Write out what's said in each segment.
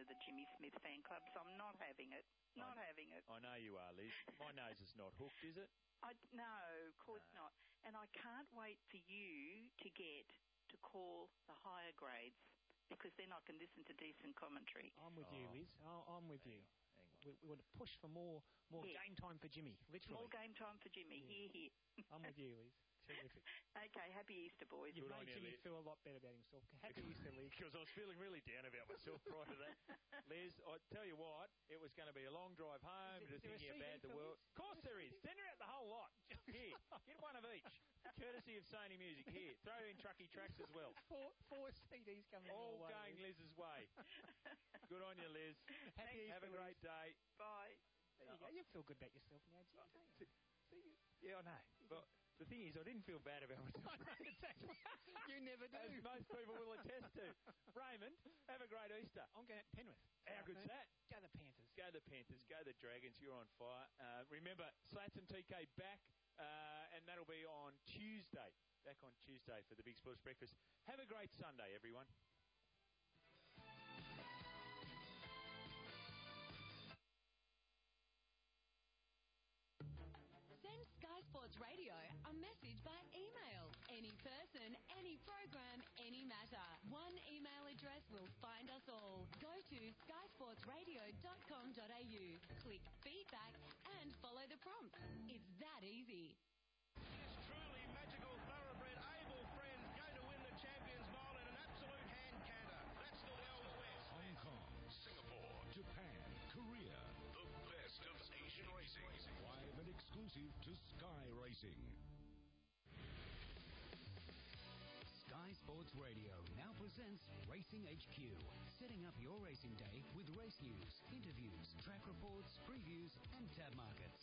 the Jimmy Smith fan club, so I'm not having it. Not having it. I know you are, Liz. My nose is not hooked, is it? No, of course not. And I can't wait for you to call the higher grades, because then I can listen to decent commentary. I'm with you, Liz. I'm with you. Hang on. We want to push for more game time for Jimmy, literally. More game time for Jimmy. Here. I'm with you, Liz. Terrific. Okay, happy Easter, boys. You've made Jimmy feel a lot better about himself. Happy Easter, Liz. Because I was feeling really down about myself prior to that. Liz, I tell you what, it was going to be a long drive home, just thinking about the world. Of course there is. Send her out the whole lot. Here, get one of each. Courtesy of Sony Music. Here, throw in Trucky Tracks as well. Four CDs coming all way, going Liz. Liz's way. Good on you, Liz. Have a great day. Bye. There you go. You feel good about yourself now, Jim, don't you? Yeah, I know. But the thing is, I didn't feel bad about myself. Exactly. You never do. As most people will attest to. Raymond, have a great Easter. I'm going to Penrith. How good's that? Go the Panthers. Go the Panthers. Go the Dragons. You're on fire. Remember, Slats and TK back, and that'll be on Tuesday. Back on Tuesday for the Big Sports Breakfast. Have a great Sunday, everyone. Send Sky Sports Radio a message by email. Any person, any program, any matter. One email address will find us all. Go to skysportsradio.com.au, click feedback and follow the prompts. It's that easy. Yes, truly magical thoroughbred able friends going to win the Champions Mile in an absolute hand canter. That's the Wells West. Hong Kong, Singapore, Japan, Korea. The best of Asian racing. Live and exclusive to Sky Racing. Sky Sports Radio now presents Racing HQ, setting up your racing day with race news, interviews, track reports, previews and tab markets.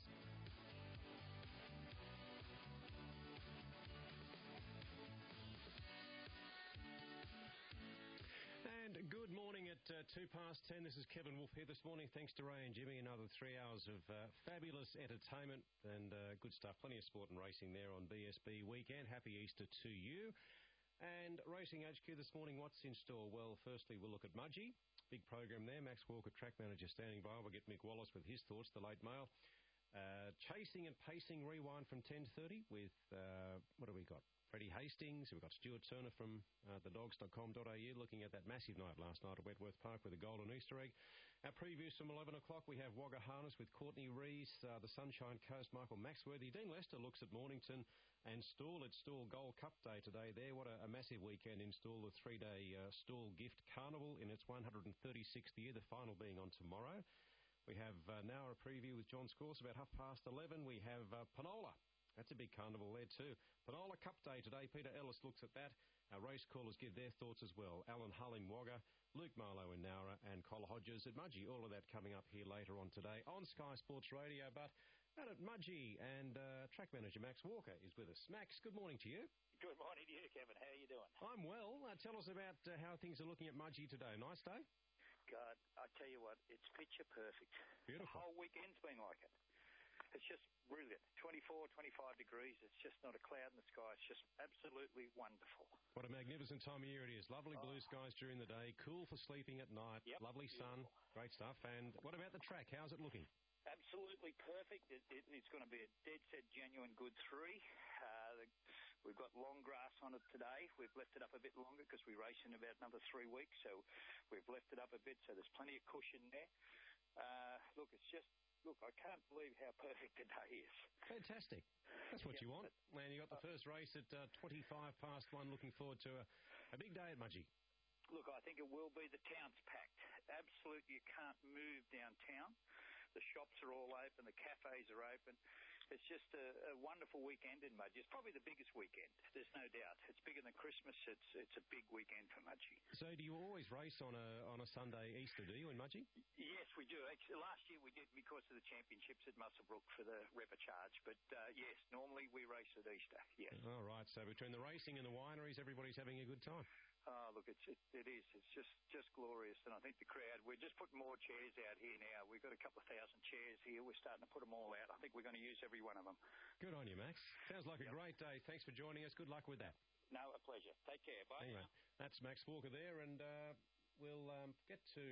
And good morning at 10:02. This is Kevin Wolf here this morning. Thanks to Ray and Jimmy. Another 3 hours of fabulous entertainment and good stuff. Plenty of sport and racing there on BSB weekend. Happy Easter to you. And Racing HQ this morning, what's in store? Well, firstly, we'll look at Mudgee. Big program there. Max Walker, track manager, standing by. We'll get Mick Wallace with his thoughts, the late mail. Chasing and pacing rewind from 10:30 with, what do we got? Freddie Hastings. We've got Stuart Turner from thedogs.com.au looking at that massive night last night at Wentworth Park with a golden Easter egg. Our previews from 11 o'clock, we have Wagga Harness with Courtney Rees, the Sunshine Coast, Michael Maxworthy. Dean Lester looks at Mornington and Stool. It's Stool Gold Cup Day today there. What a massive weekend in Stool, the three-day Stool Gift Carnival in its 136th year, the final being on tomorrow. We have now a preview with John Scourse about 11:30. We have Panola. That's a big carnival there too. Panola Cup Day today. Peter Ellis looks at that. Our race callers give their thoughts as well. Alan Hull in Wagga, Luke Marlowe in Nowra and Collar Hodges at Mudgee. All of that coming up here later on today on Sky Sports Radio. But out at Mudgee, and track manager Max Walker is with us. Max, good morning to you. Good morning to you, Kevin. How are you doing? I'm well. Tell us about how things are looking at Mudgee today. Nice day? God, I tell you what, it's picture perfect. Beautiful. The whole weekend's been like it. It's just brilliant. 24, 25 degrees. It's just not a cloud in the sky. It's just absolutely wonderful. What a magnificent time of year it is. Lovely blue skies during the day, cool for sleeping at night, Yep, lovely beautiful. sun, great stuff. And what about the track? How's it looking? Absolutely perfect. It's going to be a dead-set, genuine good three. We've got long grass on it today. We've left it up a bit longer because we race in about another 3 weeks, so we've left it up a bit, so there's plenty of cushion there. Look, I can't believe how perfect the day is. Fantastic. That's what you want. And you got the first race at 1:25. Looking forward to a big day at Mudgee. Look, I think it will be. The town's packed. Absolutely, you can't move downtown. The shops are all open. The cafes are open. It's just a wonderful weekend in Mudgee. It's probably the biggest weekend. There's no doubt. It's bigger than Christmas. It's a big weekend for Mudgee. So do you always race on a Sunday Easter, do you, in Mudgee? Yes, we do. Actually, last year we did because of the championships at Muswellbrook for the repechage. But, yes, normally we race at Easter, yes. All right. So between the racing and the wineries, everybody's having a good time. Oh, look, it is. It's just glorious. And I think the crowd, we're just putting more chairs out here now. We've got a couple of thousand chairs here. We're starting to put them all out. I think we're going to use every one of them. Good on you, Max. Sounds like a great day. Thanks for joining us. Good luck with that. No, a pleasure. Take care. Bye. Anyway, that's Max Walker there, and we'll get to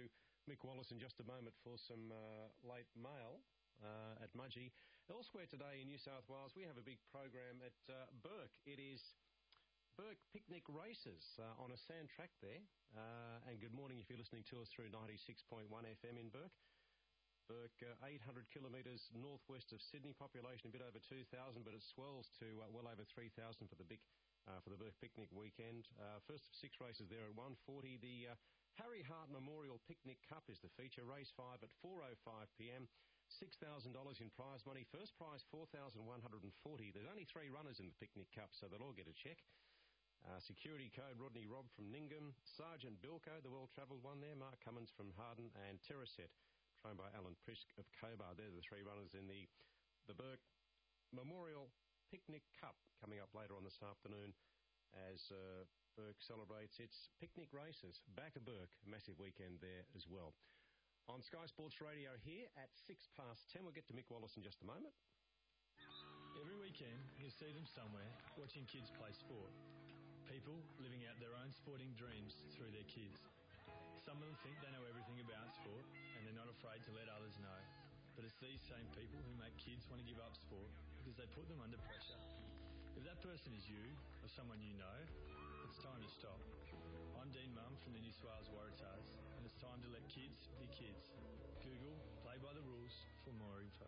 Mick Wallace in just a moment for some late mail at Mudgee. Elsewhere today in New South Wales, we have a big program at Bourke. It is Bourke Picnic Races on a sand track there. And good morning if you're listening to us through 96.1 FM in Bourke. Bourke, 800 kilometres northwest of Sydney, population a bit over 2,000, but it swells to well over 3,000 for the Bourke Picnic weekend. First of 6 races there at 1:40. The Harry Hart Memorial Picnic Cup is the feature. Race 5 at 4:05pm. $6,000 in prize money. First prize $4,140. There's only 3 runners in the Picnic Cup, so they'll all get a check. Security code Rodney Robb from Ningham. Sergeant Bilko, the well-travelled one there. Mark Cummins from Harden. And Terraset, trained by Alan Prisk of Cobar. They're the 3 runners in the Bourke Memorial Picnic Cup, coming up later on this afternoon as Bourke celebrates its picnic races. Back at Bourke, a massive weekend there as well. On Sky Sports Radio here at 10:06. We'll get to Mick Wallace in just a moment. Every weekend, you see them somewhere watching kids play sport. People living out their own sporting dreams through their kids. Some of them think they know everything about sport and they're not afraid to let others know. But it's these same people who make kids want to give up sport because they put them under pressure. If that person is you or someone you know, it's time to stop. I'm Dean Mum from the New South Wales Waratahs, and it's time to let kids be kids. Google Play by the Rules for more info.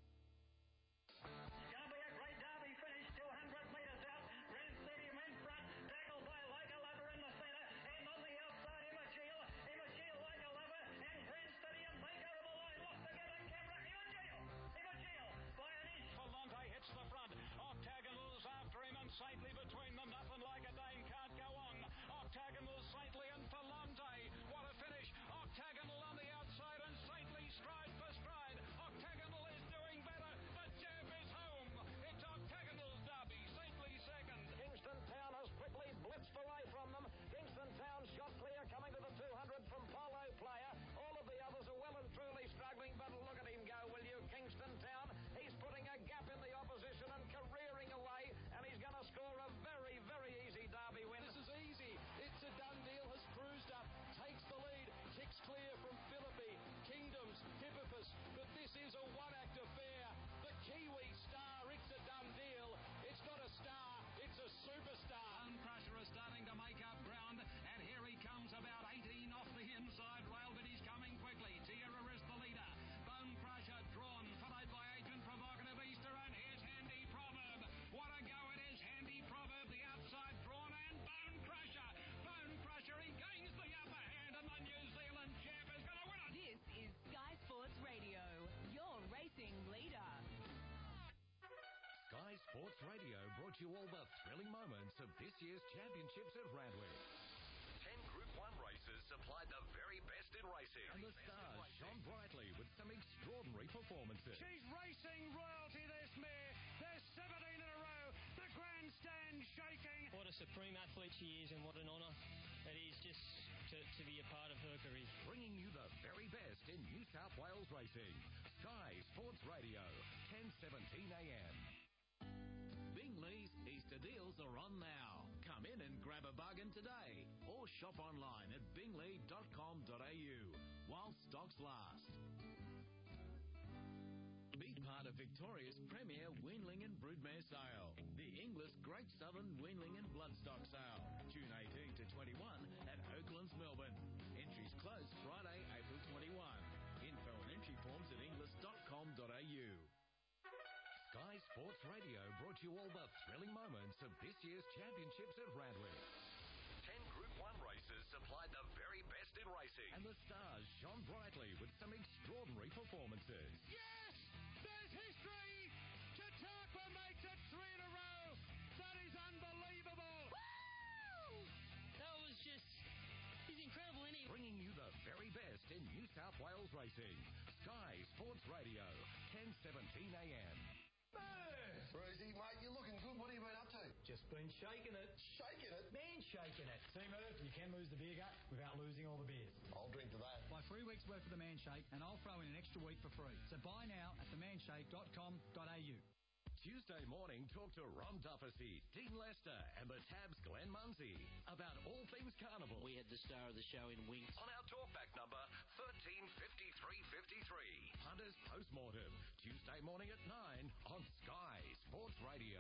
It's going to be a great derby finish, 200 metres out. Grand Stadium in front, tackled by Like a Lover in the centre, and on the outside, Immachiel, Like a Lover, and Grand Stadium Baker on the line, lost together, camera, Immachiel, by an inch. Volante hits the front, Octagonal's after him, and Saintly between them, nothing like a Dane can't go on. Octagonal, Saintly, and Volante, what a finish. Octagonal on the outside, and Saintly stride for stride. Octagonal is doing better, the jab is home. It's Octagonal's derby, Saintly second. Kingston Town has quickly blitzed away from them. Kingston Town shot clear, coming to the 200 from Polo Player. All of the others are well and truly struggling, but look at him go, will you? Kingston Town, he's putting a gap in the opposition and careering away, and he's going to score a very, very easy derby win. This is easy. It's a done deal, has cruised up, takes the lead, kicks clear from Philippi, Kingdoms, Hippopolis, but this is a one-act affair. The Kiwi Star, it's a done deal. It's not a star, it's a superstar. Bone Crusher is starting to make up ground, and here he comes about 18 off the inside rail, but he's coming quickly. Tierra is the leader. Bone Crusher drawn, followed by Agent Provocative Easter, and here's Handy Proverb. What a go it is, Handy Proverb, the outside drawn, and Bone Crusher. Bone Crusher, he gains the upper hand, and the New Zealand champ is going to win it. This is Sky Sports Radio, your racing leader. Sky Sports Radio brought you all the thrilling moments of this year's championships at Randwick. 10 Group 1 races supplied the very best in racing. And the stars shone brightly with some extraordinary performances. She's racing royalty, this mare. There's 17 in a row. The grandstand shaking. What a supreme athlete she is, and what an honour it is just to be a part of her career. Bringing you the very best in New South Wales racing. Sky Sports Radio, 10:17 a.m. Bingley's Easter deals are on now. Come in and grab a bargain today or shop online at bingley.com.au while stocks last. Be part of Victoria's premier weanling and broodmare sale, the Inglis Great Southern Weanling and Bloodstock Sale, June 18 to 21 at Oaklands, Melbourne. Entries close Friday, April 21. Info and entry forms at inglis.com.au. Sky Sports Radio brought you all the thrilling moments of this year's championships at Randwick. 10 Group 1 races supplied the very best in racing. And the stars shone brightly with some extraordinary performances. Yes! There's history! Chautauqua makes it 3 in a row! That is unbelievable! Woo! That was just... he's incredible, isn't he? Bringing you the very best in New South Wales racing. Sky Sports Radio, 10:17 a.m. Rosie, mate, you're looking good. What have you been up to? Just been shaking it. Shaking it? Man shaking it. See, Merv, you can lose the beer gut without losing all the beers. I'll drink to that. Buy 3 weeks' worth of the Man Shake, and I'll throw in an extra week for free. So buy now at themanshake.com.au. Tuesday morning, talk to Ron Dufficy, Dean Lester, and the Tab's Glenn Munsey about all things carnival. We had the star of the show in Winx. On our talkback number, Postmortem, Tuesday morning at 9 on Sky Sports Radio.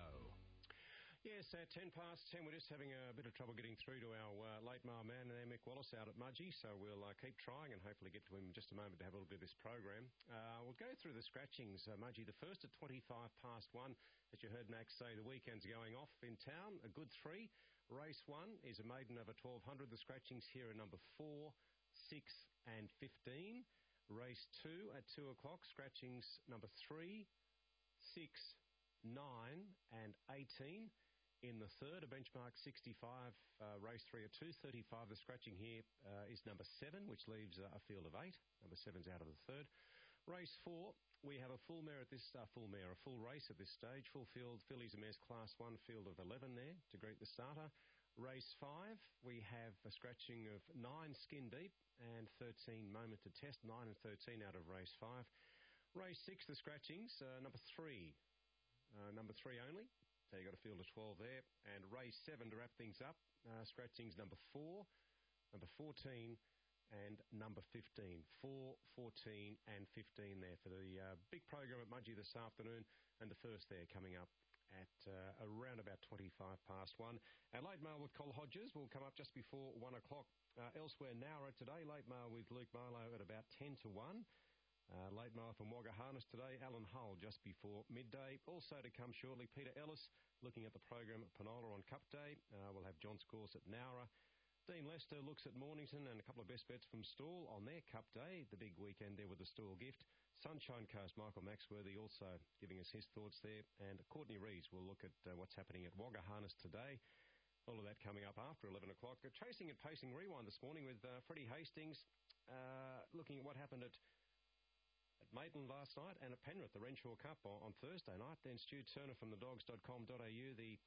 Yes, at 10 past 10, we're just having a bit of trouble getting through to our late mail man, Mick Wallace, out at Mudgee, so we'll keep trying and hopefully get to him in just a moment to have a little bit of this program. We'll go through the scratchings, Mudgee. The first at 25 past 1, as you heard Max say, the weekend's going off in town, a good 3. Race 1 is a maiden over 1200. The scratchings here are number 4, 6 and 15. Race 2 at 2 o'clock, scratchings number 3, 6, 9 and 18. In the third, a benchmark 65, race 3 at 2:35. The scratching here is number 7, which leaves a field of 8. Number 7's out of the third. Race 4, we have a full mare at this, a full race at this stage. Full field, fillies and mares class 1, field of 11 there to greet the starter. Race 5, we have a scratching of 9 skin deep and 13 moment to test. 9 and 13 out of race 5. Race 6, the scratchings, number 3. Number 3 only. So you've got a field of 12 there. And race 7 to wrap things up. Scratchings number 4, number 14 and number 15. 4, 14 and 15 there for the big program at Mudgee this afternoon. And the first there coming up at around about 25 past 1. Our late mail with Col Hodges will come up just before 1 o'clock. Elsewhere, Nowra today. Late mail with Luke Marlowe at about 10 to 1. Late mail from Wagga Harness today, Alan Hull just before midday. Also to come shortly, Peter Ellis looking at the program at Penola on Cup Day. We'll have John Scores at Nowra. Dean Lester looks at Mornington and a couple of best bets from Stawell on their Cup Day, the big weekend there with the Stawell gift. Sunshine Coast, Michael Maxworthy also giving us his thoughts there. And Courtney Rees will look at what's happening at Wagga Harness today. All of that coming up after 11 o'clock. The Chasing and Pacing Rewind this morning with Freddie Hastings looking at what happened at Maitland last night and at Penrith, the Renshaw Cup on Thursday night. Then Stu Turner from thedogs.com.au, the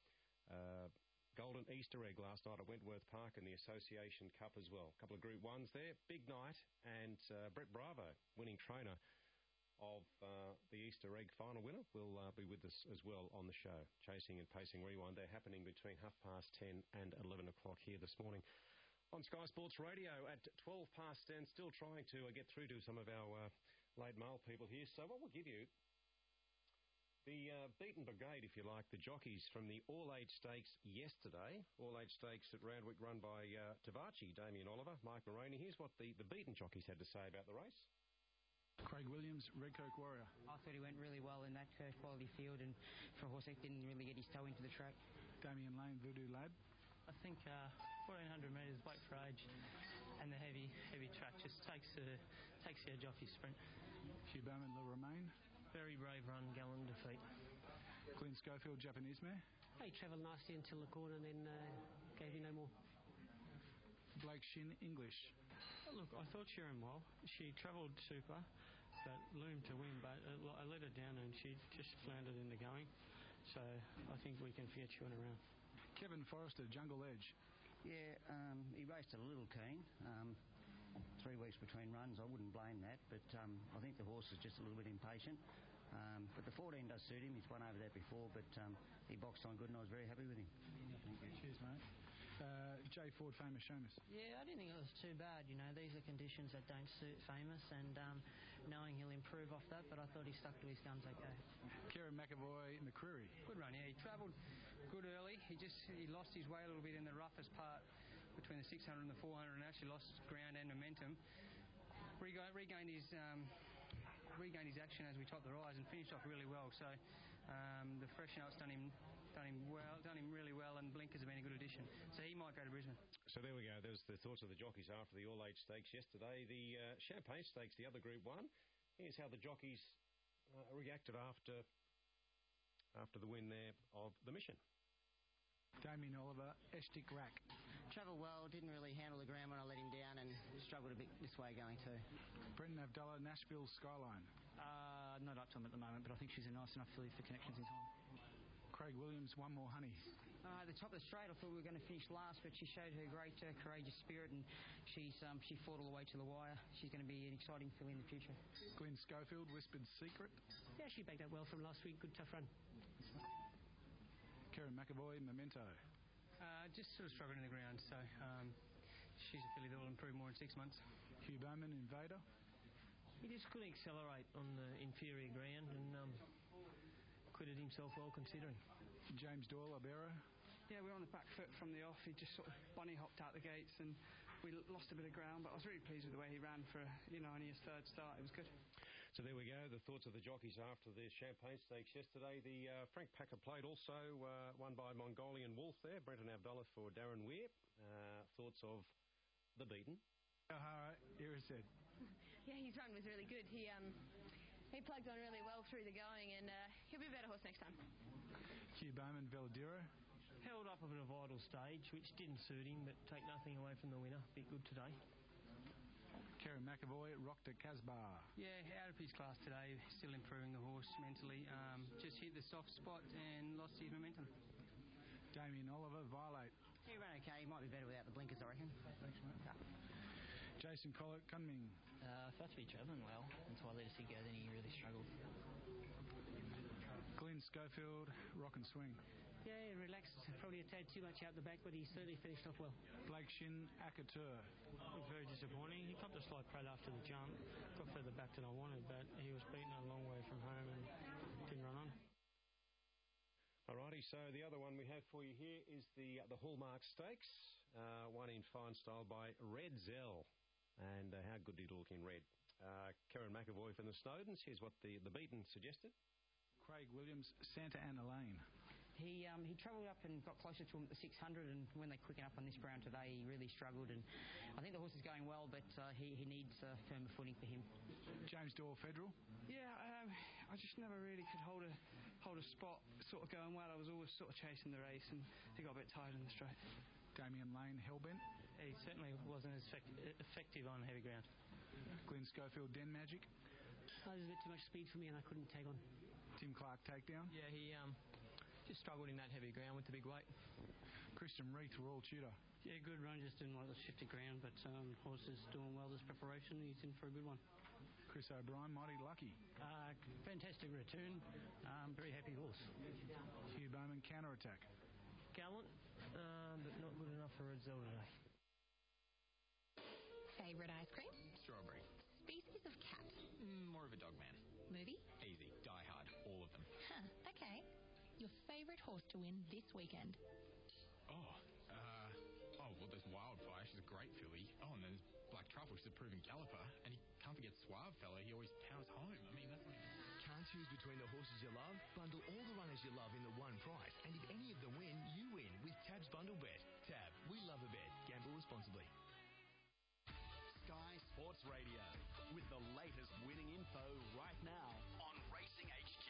Golden Easter Egg last night at Wentworth Park and the Association Cup as well. A couple of Group 1s there. Big night. And Brett Bravo, winning trainer of the Easter Egg final winner, will be with us as well on the show. Chasing and Pacing Rewind. They're happening between 10:30 and 11 o'clock here this morning. On Sky Sports Radio at 12 past 10, still trying to get through to some of our late mail people here. So what we'll give you, the beaten brigade, if you like, the jockeys from the All-Age Stakes yesterday. All-Age Stakes at Randwick run by Tavachi, Damien Oliver, Mike Moroney. Here's what the beaten jockeys had to say about the race. Craig Williams, Redcoat Warrior. I thought he went really well in that quality field, and for a horse that didn't really get his toe into the track. Damien Lane, Voodoo Lad. I think 1400 metres weight for age and the heavy track just takes the edge off his sprint. Hugh Bowman, Le Romain. Very brave run, gallant defeat. Glenn Schofield, Japanese mare. He travelled nicely until the corner and then gave you no more. Blake Shin, English. Look, I thought she ran well. She travelled super, but loomed to win, but I let her down and she just floundered in the going. So I think we can forget she went around. Kevin Forrester, Jungle Edge. Yeah, he raced a little keen. 3 weeks between runs, I wouldn't blame that, but I think the horse is just a little bit impatient. But the 14 does suit him. He's won over that before, but he boxed on good and I was very happy with him. Thank you. Cheers, mate. Jay Ford, Famous Seamus. Yeah, I didn't think it was too bad. You know, these are conditions that don't suit Famous, and knowing he'll improve off that, but I thought he stuck to his guns okay. Kieran McAvoy, McCreary. Good run, yeah. He travelled good early. He lost his way a little bit in the roughest part between the 600 and the 400, and actually lost ground and momentum. Regained his action as we topped the rise and finished off really well. So the fresh out's done him really well, and Blinkers have been a good addition. So he might go to Brisbane. So there we go. There's the thoughts of the jockeys after the All-Age Stakes yesterday. The Champagne Stakes, the other Group 1. Here's how the jockeys reacted after the win there of the Mission. Damien Oliver, Estic Rack. Travelled well, didn't really handle the ground when I let him down, and struggled a bit this way going too. Brendan Abdullah, Nashville Skyline. Not up to him at the moment, but I think she's a nice enough filly for connections in time. Craig Williams, One More Honey. At the top of the straight, I thought we were going to finish last, but she showed her great courageous spirit, and she fought all the way to the wire. She's going to be an exciting filly in the future. Glenn Schofield, Whispered Secret. Yeah, she backed up well from last week. Good tough run. Karen McAvoy, Memento. Just sort of struggling in the ground, so she's a filly that will improve more in 6 months. Hugh Bowman, Invader. He just couldn't accelerate on the inferior ground and acquitted himself well considering. James Doyle, Albero. Yeah, we were on the back foot from the off. He just sort of bunny hopped out the gates and we lost a bit of ground, but I was really pleased with the way he ran for, only his third start. It was good. So there we go, the thoughts of the jockeys after the Champagne Stakes yesterday. The Frank Packer Plate also won by Mongolian Wolf there. Brenton Abdullah for Darren Weir. Thoughts of the beaten? O'Hara, Irised. Yeah, his run was really good. He plugged on really well through the going, and he'll be a better horse next time. Hugh Bowman, Veladero. Held up a bit of a vital stage, which didn't suit him, but take nothing away from the winner. Bit good today. Kerry McAvoy, Rock de Casbah. Yeah, out of his class today. Still improving the horse mentally. Just hit the soft spot and lost his momentum. Damien Oliver, Violate. He ran okay. He might be better without the blinkers, I reckon. Thanks, mate. Jason Collett, Kunming. Thought to be travelling well until I let us go, then he really struggled. Glenn Schofield, Rock and Swing. Yeah, relaxed. Probably a tad too much out the back, but he certainly finished off well. Blake Shin, Akatur. Very disappointing. He copped a slight prat after the jump. Got further back than I wanted, but he was beaten a long way from home and didn't run on. Alrighty, so the other one we have for you here is the Hallmark Stakes, one in fine style by Red Zell. And how good did he look in red? Karen McAvoy from the Snowdens. Here's what the beaten suggested. Craig Williams, Santa Ana Lane. He travelled up and got closer to him at the 600, and when they quicken up on this ground today, he really struggled. And I think the horse is going well, but he needs firmer footing for him. James Doyle, Federal. Yeah, I just never really could hold a spot sort of going well. I was always sort of chasing the race, and he got a bit tired in the straight. Damien Lane, Hellbent. He certainly wasn't as effective on heavy ground. Glenn Schofield, Den Magic. There's a bit too much speed for me, and I couldn't tag on. Tim Clark, Takedown. Yeah, he just struggled in that heavy ground with the big weight. Christian Reith, Royal Tudor. Yeah, good run, just didn't like the shifted ground, but horse is doing well this preparation. He's in for a good one. Chris O'Brien, Mighty Lucky. Fantastic return. Very happy horse. Hugh Bowman, Counter Attack. Gallant, but not good enough for Red Zell today. Favourite ice cream? Strawberry. Species of cat? More of a dog man. Movie? Easy. Die Hard. All of them. Huh, okay. Your favourite horse to win this weekend? Well, there's Wildfire. She's a great filly. Oh, and there's Black Truffle. She's a proven galloper. And you can't forget Suave Fella. He always powers home. I mean, that's like... Can't choose between the horses you love? Bundle all the runners you love in the one price. And if any of them win, you win with Tab's Bundle Bet. Tab, we love a bet. Gamble responsibly. Sky Sports Radio, with the latest winning info right now on Racing HQ.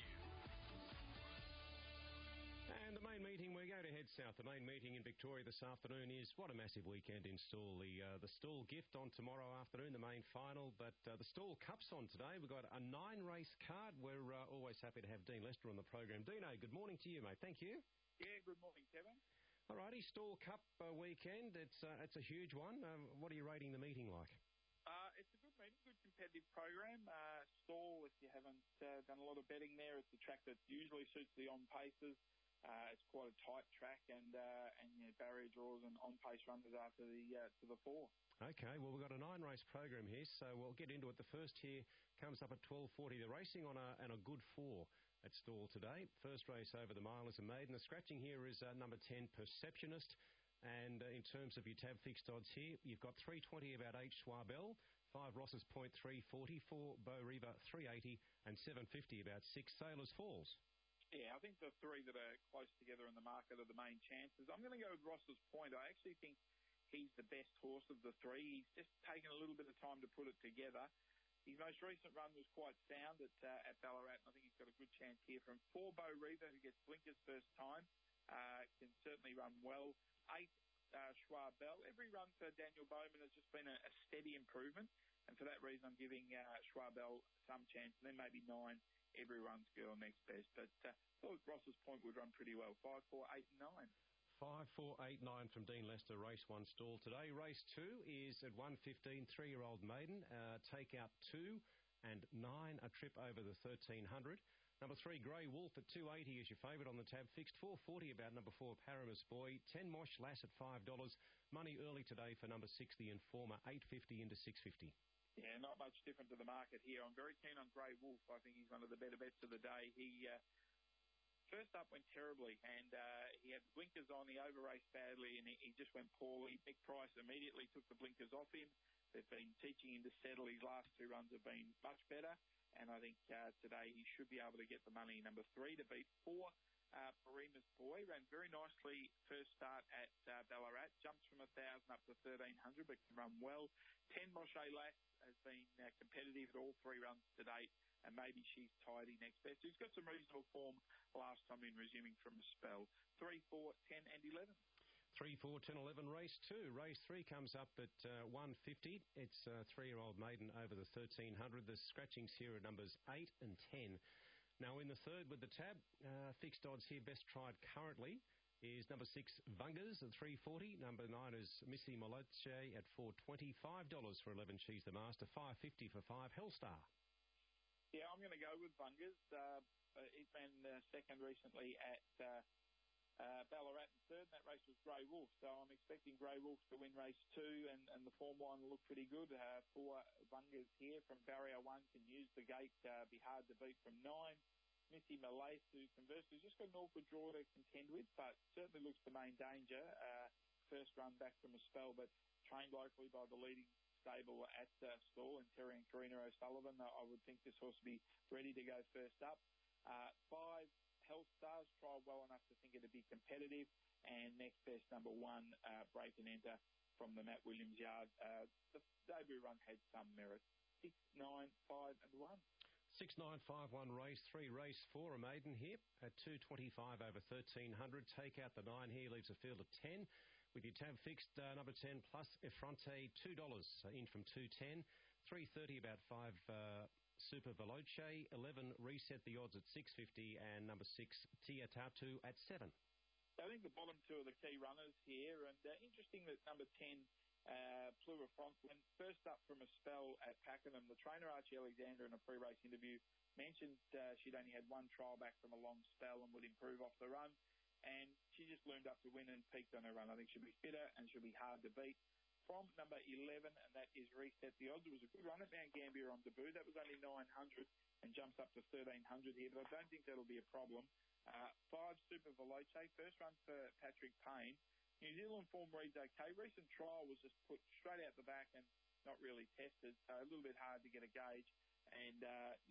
And the main meeting, we're going to head south. The main meeting in Victoria this afternoon is what a massive weekend in Stawell. The Stawell Gift on tomorrow afternoon, the main final. But the Stawell Cup's on today. We've got a 9-race card. We're always happy to have Dean Lester on the program. Dino, good morning to you, mate. Thank you. Yeah, good morning, Kevin. All righty, Stawell Cup weekend. It's a huge one. What are you rating the meeting like? It's a good meeting, good competitive program. Stawell, if you haven't done a lot of betting there, it's a track that usually suits the on-paces. It's quite a tight track, and barrier draws and on-pace runners after to the 4. Okay, well, we've got a 9-race program here, so we'll get into it. The first here comes up at 12:40. They're racing on a good 4 at Stawell today. First race over the mile is a maiden. The scratching here is number 10, Perceptionist. And in terms of your tab fixed odds here, you've got 320 about H. Schwabel, 5 Ross's Point 340, 4 Bo Reba 380, and 750 about 6 Sailors Falls. Yeah, I think the 3 that are close together in the market are the main chances. I'm going to go with Ross's Point. I actually think he's the best horse of the 3. He's just taken a little bit of time to put it together. His most recent run was quite sound at Ballarat, and I think he's got a good chance here from 4 Bo Reba, who gets blinkers first time. Can certainly run well. 8 Schwabel. Every run for Daniel Bowman has just been a steady improvement, and for that reason I'm giving Schwabel some chance, and then maybe 9 Every Run's Girl next best. But I thought Ross's Point would run pretty well. 5, 4, 8, 9. 5, 4, 8, 9 from Dean Lester. Race 1 Stawell today. Race 2 is at 1:15. 3-year-old maiden. Take out 2 and 9. A trip over the 1300. Number 3, Grey Wolf at 280 is your favourite on the tab. Fixed 440 about number 4, Paramus Boy. 10 Mosh Lass at $5. Money early today for number 6, The Informer. 850 into 650. Yeah, not much different to the market here. I'm very keen on Grey Wolf. I think he's one of the better bets of the day. He first up went terribly, and he had blinkers on. He over-raced badly, and he just went poorly. Mick Price immediately took the blinkers off him. They've been teaching him to settle. His last two runs have been much better, and I think today he should be able to get the money. Number 3 to beat 4. Parima's Boy ran very nicely first start at Ballarat, jumps from 1,000 up to 1,300, but can run well. 10 Moshe Lass has been competitive at all 3 runs to date, and maybe she's tidy next best. He's got some reasonable form last time in, resuming from a spell. 3, 4, 10 and 11. 3, 4, 10, 11, race 2. Race 3 comes up at 150. It's a 3-year-old maiden over the 1,300. The scratchings here are numbers 8 and 10. Now, in the third with the tab, fixed odds here, best tried currently, is number 6, Vungers at 340. Number 9 is Missy Moloche at $425 for 11. She's the master. $5.50 for 5, Hellstar. Yeah, I'm going to go with Vungers. It ran second recently at Ballarat and third, and that race was Grey Wolf. So I'm expecting Grey Wolf to win race 2, and the form line will look pretty good for Vungers here. From barrier 1, can use the gate, be hard to beat from 9. Missy Malace, who conversely has just got an awkward draw to contend with, but certainly looks the main danger. First run back from a spell, but trained locally by the leading stable at Stall and Terry and Karina O'Sullivan. I would think this horse will be ready to go first up. 5, Hellstars, trialled well enough to think it'd be competitive. And next best, number 1, Break and Enter from the Matt Williams yard. The debut run had some merit. 6, 9, 5 and 1. 6, 9, 5, 1, race 3. Race 4, a maiden here at 225 over 1,300. Take out the 9 here, leaves a field of 10. With your tab fixed, number 10 plus Effronte, $2 in from 210. 330 about 5 Super Veloce. 11 reset the odds at 650, and number 6 Tia Tatu at 7. I think the bottom 2 are the key runners here, and interesting that number 10 Plura Front went first up from a spell at Pakenham. The trainer Archie Alexander in a pre-race interview mentioned she'd only had 1 trial back from a long spell and would improve off the run, and she just loomed up to win and peaked on her run. I think she'll be fitter and she'll be hard to beat. From number 11, and that is Reset the Odds. It was a good run at Mount Gambier on debut. That was only 900 and jumps up to 1,300 here, but I don't think that'll be a problem. 5 Super Veloce, first run for Patrick Payne. New Zealand form reads okay. Recent trial was just put straight out the back and not really tested, so a little bit hard to get a gauge. And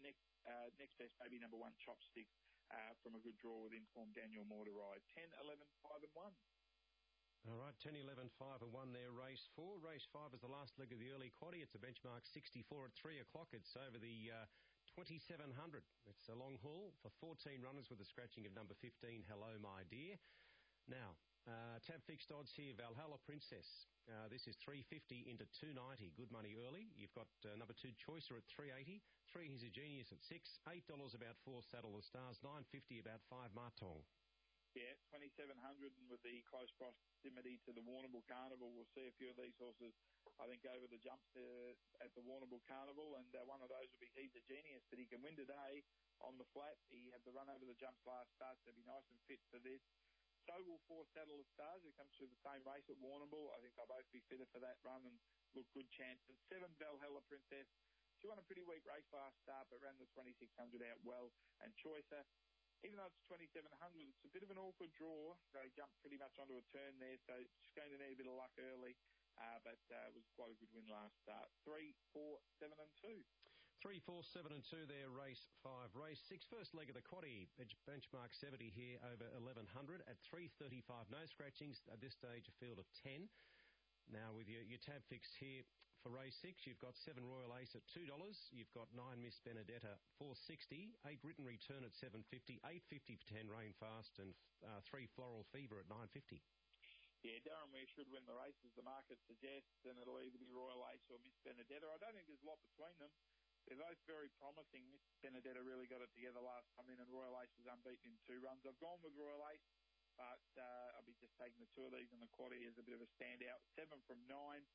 next best, maybe number 1, Chopsticks, from a good draw with informed Daniel Moore to ride. 10, 11, 5 and 1. All right, 10, 11, 5 and 1 there, race 4. Race 5 is the last leg of the early quaddie. It's a benchmark 64 at 3 o'clock. It's over the 2,700. It's a long haul for 14 runners with a scratching of number 15, Hello My Dear. Now, tab fixed odds here, Valhalla Princess. This is 350 into 290. Good money early. You've got number 2 Choicer at 380. 3 He's a Genius at 6. $8 about 4 Saddle the Stars. $9.50 about 5 Martong. Yeah, 2,700, and with the close proximity to the Warrnambool Carnival, we'll see a few of these horses, I think, over the jumps at the Warrnambool Carnival, and one of those will be He's a Genius, but he can win today on the flat. He had the run over the jumps last start, so he'll be nice and fit for this. So will 4 Saddle of Stars, who comes through the same race at Warrnambool. I think they'll both be fitter for that run and look good chances. 7 Valhalla Princess. She won a pretty weak race last start, but ran the 2,600 out well. And Choicer, even though it's 2,700, it's a bit of an awkward draw. They jumped pretty much onto a turn there, so she's going to need a bit of luck early. But it was quite a good win last start. 3, 4, 7 and 2. 3, 4, 7 and 2 there, race 5. Race 6, first leg of the quaddie. Benchmark 70 here over 1,100 at 335. No scratchings at this stage, a field of 10. Now with your tab fixed here for race 6, you've got 7 Royal Ace at $2. You've got 9 Miss Benedetta, $4.60. 8 Written Return at $7.50. $8.50 for 10 Rainfast, and 3 Floral Fever at $9.50. Yeah, Darren Weir should win the race, as the market suggests, and it'll either be Royal Ace or Miss Benedetta. I don't think there's a lot between them. They're both very promising. Miss Benedetta really got it together last time in, and Royal Ace was unbeaten in 2 runs. I've gone with Royal Ace, but I'll be just taking the 2 of these in the quaddie as a bit of a standout. 7 from 9.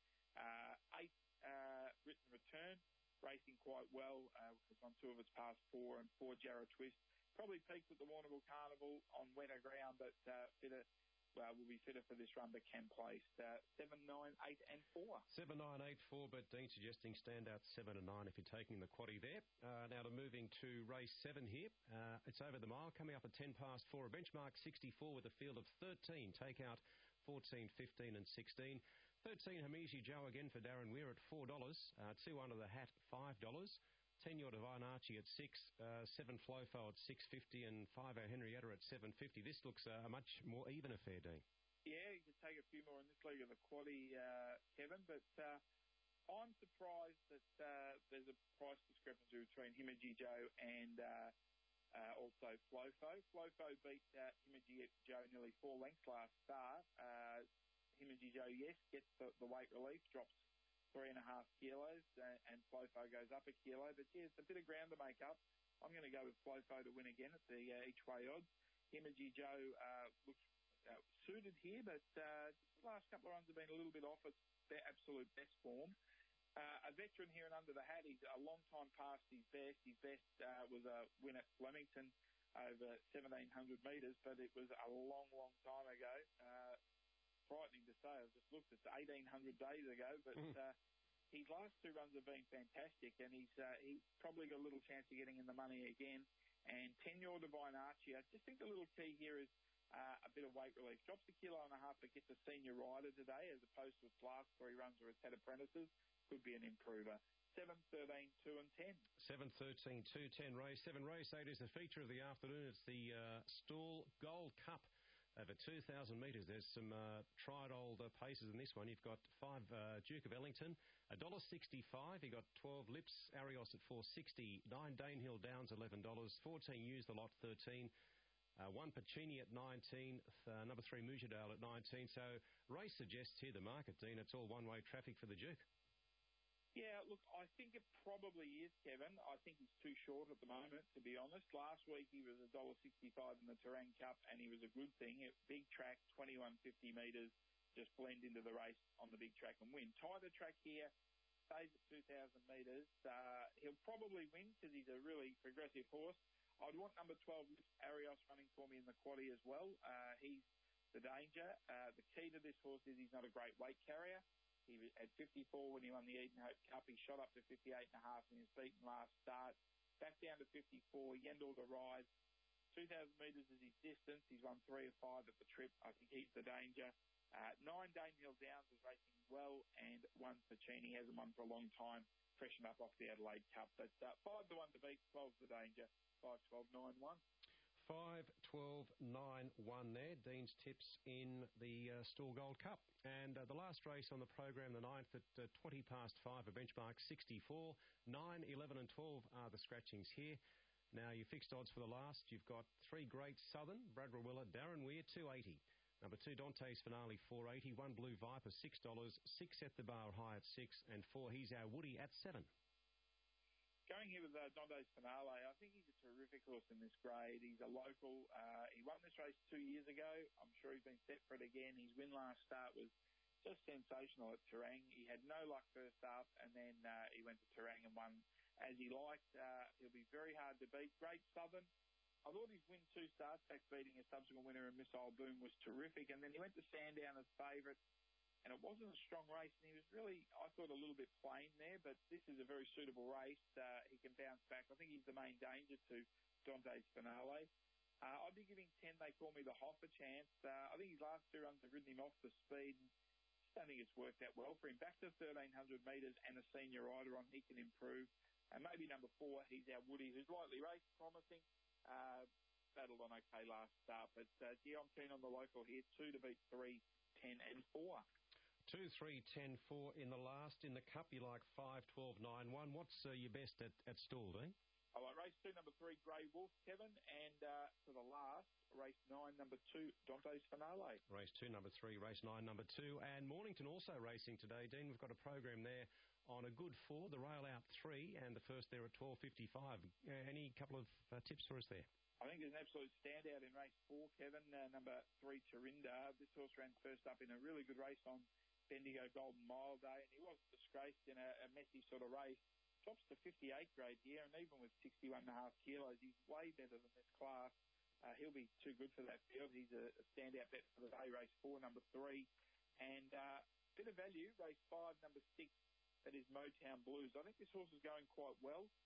8 Written Return, racing quite well. It's on 2 of its past 4, and 4 Jarrah Twist. Probably peaked at the Warrnambool Carnival on wetter ground, but fitter will be fitter for this run but can place. 7, 9, 8 and 4. 7, 9, 8, 4, but Dean suggesting stand out 7 and 9 if you're taking the quaddie there. Now to moving to race 7 here. It's over the mile, coming up at 10 past 4. A benchmark 64 with a field of 13. Take out 14, 15 and 16. 13 Hamisi Joe again for Darren Weir at $4. 2 Under the Hat, $5. 10 Your Divine Archie at 6, 7 Flofo at $6.50 and 5 Henrietta at $7.50. This looks a much more even affair, Dean. Yeah, you can take a few more in this league of the quaddie, Kevin, but I'm surprised that there's a price discrepancy between Himaji Joe and also Flofo. Flofo beat Himaji Joe nearly 4 lengths last start. Himaji Joe, yes, gets the weight relief, drops 3.5 kilos, and Flofo goes up a kilo. But yeah, it's a bit of ground to make up. I'm going to go with Flofo to win again at the each-way odds. Himaji Joe looks suited here, but the last couple of runs have been a little bit off its absolute best form. A veteran here and under the hat, he's a long time past his best. His best was a win at Flemington over 1,700 metres, but it was a long, long time ago. Frightening to say, I've just looked, it's 1,800 days ago, but his last 2 runs have been fantastic, and he's probably got a little chance of getting in the money again. And 10 Your Divine Archie, I just think the little key here is a bit of weight relief. Drops 1.5 kilos, but gets a senior rider today, as opposed to its last 3 runs where it's had apprentices. Could be an improver. 7, 13, 2 and 10. 7, 13, 2, 10 race. 7 race 8 is the feature of the afternoon. It's the Stawell Gold Cup. Over 2,000 metres. There's some tried old paces in this one. You've got 5 Duke of Ellington, $1.65. You got 12 Lips, Arios at $4.60. 9 Danehill Downs, $11. 14 Use the Lot, 13. 1 Pacini at 19. Number 3 Mujadale at 19. So race suggests here the market, Dean. It's all one-way traffic for the Duke. Yeah, look, I think it probably is, Kevin. I think he's too short at the moment, to be honest. Last week he was $1.65 in the Terang Cup, and he was a good thing. Big track, 2150 metres, just blend into the race on the big track and win. Tie the track here, stays at 2,000 metres. He'll probably win because he's a really progressive horse. I'd want number 12, Arios, running for me in the quaddie as well. He's the danger. The key to this horse is he's not a great weight carrier. He was at 54 when he won the Eden Hope Cup. He shot up to 58.5 and he was beaten last start. Back down to 54. Yendall to ride. 2,000 metres is his distance. He's won 3 of 5 at the trip. I think he's the danger. 9 Danehill Downs is racing well, and 1 Pacini hasn't won for a long time. Freshened up off the Adelaide Cup. But 5 to 1 to beat. 12's the danger. 5, 12, 9, 1. 5, 12, 9, 1 there. Dean's tips in the Stawell Gold Cup. And the last race on the program, the 9th at 20 past 5, a benchmark 64. 9, 11 and 12 are the scratchings here. Now, your fixed odds for the last, you've got 3 Great Southern, Brad Rawiller, Darren Weir, 280. Number 2, Dante's Finale, 480. 1 Blue Viper, $6. 6 At the Bar High at 6. And 4, He's Our Woody at 7. Going here with Dante's Finale, I think he's a terrific horse in this grade. He's a local. He won this race 2 years ago. I'm sure he's been set for it again. His win last start was just sensational at Terang. He had no luck first up, and then he went to Terang and won as he liked. He'll be very hard to beat. Great Southern. I thought his win 2 starts back beating a subsequent winner in Missile Boom was terrific, and then he went to Sandown as favourite. And it wasn't a strong race, and he was really, I thought, a little bit plain there, but this is a very suitable race. He can bounce back. I think he's the main danger to Dante's Finale. I'd be giving 10, They Call Me the Hoff, a chance. I think his last 2 runs have ridden him off the speed. Just don't think it's worked out well for him. Back to 1,300 metres and a senior rider on, he can improve. And maybe number 4, He's Our Woody, who's lightly raced, promising. Battled on okay last start, but yeah, I'm keen on the local here. 2 to beat 3, 10 and 4. 2, 3, 10, 4 in the last. In the Cup, you like 5, 12, 9, 1. What's your best at Stawell, Dean? I like race 2, number 3, Grey Wolf, Kevin. And for the last, race 9, number 2, Dante's Finale. Race 2, number 3, race 9, number 2. And Mornington also racing today, Dean. We've got a program there on a good 4, the Rail Out 3, and the first there at 12.55. Any couple of tips for us there? I think there's an absolute standout in race 4, Kevin. Number 3, Tarinda. This horse ran first up in a really good race on Bendigo Golden Mile Day, and he was disgraced in a messy sort of race. Drops to 58 grade here, and even with 61.5 kilos, he's way better than this class. He'll be too good for that field. He's a standout bet for the day, race 4, number 3. And bit of value, race 5, number 6, that is Motown Blues. I think this horse is going quite well.